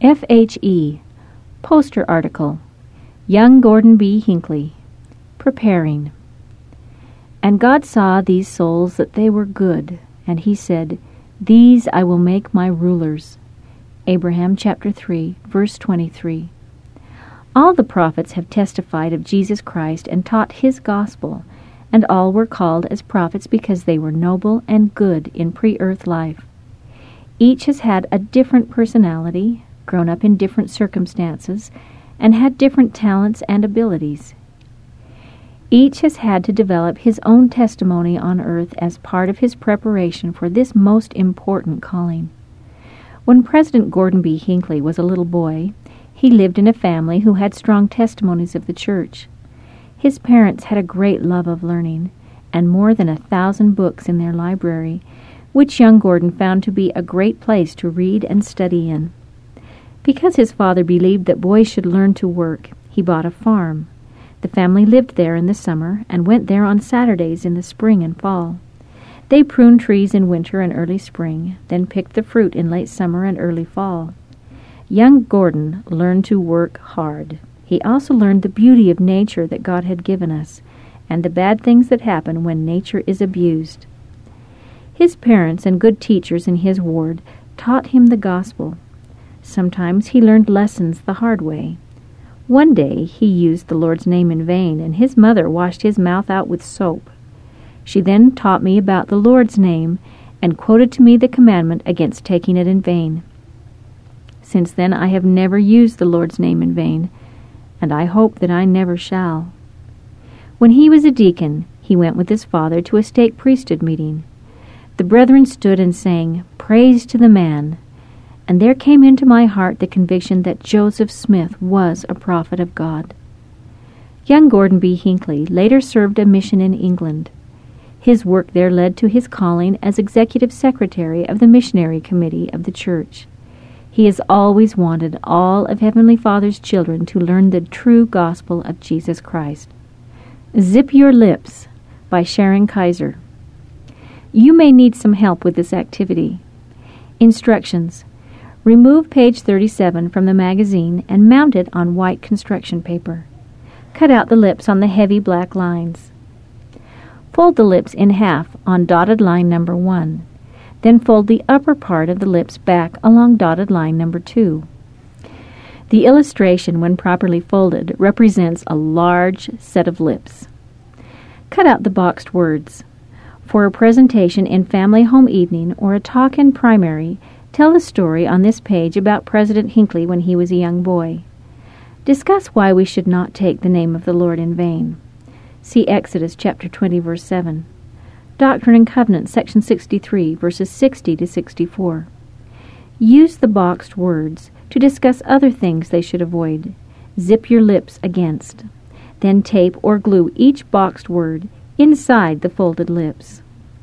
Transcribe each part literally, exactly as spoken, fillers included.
F H E Poster Article. Young Gordon B. Hinckley. Preparing. And God saw these souls that they were good, and he said, These I will make my rulers. Abraham chapter three, verse twenty-three. All the prophets have testified of Jesus Christ and taught his gospel, and all were called as prophets because they were noble and good in pre-earth life. Each has had a different personality, grown up in different circumstances, and had different talents and abilities. Each has had to develop his own testimony on earth as part of his preparation for this most important calling. When President Gordon B. Hinckley was a little boy, he lived in a family who had strong testimonies of the church. His parents had a great love of learning, and more than a thousand books in their library, which young Gordon found to be a great place to read and study in. Because his father believed that boys should learn to work, he bought a farm. The family lived there in the summer and went there on Saturdays in the spring and fall. They pruned trees in winter and early spring, then picked the fruit in late summer and early fall. Young Gordon learned to work hard. He also learned the beauty of nature that God had given us, and the bad things that happen when nature is abused. His parents and good teachers in his ward taught him the gospel. Sometimes he learned lessons the hard way. One day he used the Lord's name in vain, and his mother washed his mouth out with soap. She then taught me about the Lord's name and quoted to me the commandment against taking it in vain. Since then I have never used the Lord's name in vain, and I hope that I never shall. When he was a deacon, he went with his father to a stake priesthood meeting. The brethren stood and sang, Praise to the man, and there came into my heart the conviction that Joseph Smith was a prophet of God. Young Gordon B. Hinckley later served a mission in England. His work there led to his calling as executive secretary of the missionary committee of the church. He has always wanted all of Heavenly Father's children to learn the true gospel of Jesus Christ. Zip Your Lips by Sharon Kaiser. You may need some help with this activity. Instructions. Remove page thirty-seven from the magazine and mount it on white construction paper. Cut out the lips on the heavy black lines. Fold the lips in half on dotted line number one. Then fold the upper part of the lips back along dotted line number two. The illustration, when properly folded, represents a large set of lips. Cut out the boxed words. For a presentation in family home evening or a talk in primary, tell a story on this page about President Hinckley when he was a young boy. Discuss why we should not take the name of the Lord in vain. See Exodus chapter twenty, verse seven. Doctrine and Covenants, section sixty-three, verses sixty to sixty-four. Use the boxed words to discuss other things they should avoid. Zip your lips against. Then tape or glue each boxed word inside the folded lips.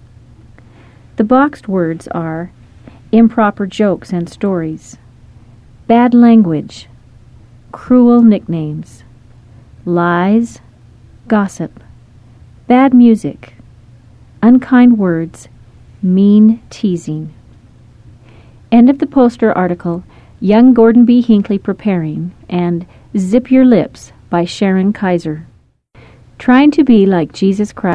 The boxed words are improper jokes and stories, bad language, cruel nicknames, lies, gossip, bad music, unkind words, mean teasing. End of the poster article, Young Gordon B. Hinckley Preparing, and Zip Your Lips by Sharon Kaiser. Trying to be like Jesus Christ.